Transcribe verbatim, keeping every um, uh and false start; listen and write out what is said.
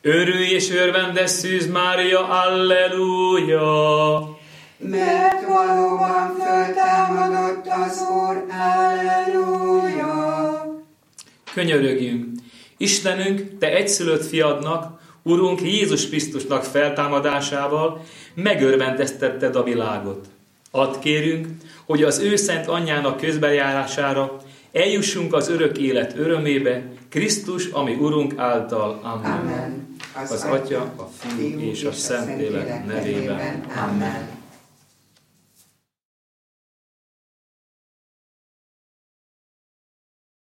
Örülj és örvendes Szűz Mária, alleluja! Mert valóban föltámadott az Úr, alleluja! Könyörögjünk! Istenünk, Te egyszülött fiadnak, Urunk Jézus Krisztusnak feltámadásával megörvendeztetted a világot. Add kérünk, hogy az ő szent anyjának közbenjárására eljussunk az örök élet örömébe, Krisztus, ami Urunk által. Amen. Amen. Az, az Atya, a Fiú és a Szentlélek nevében. Amen.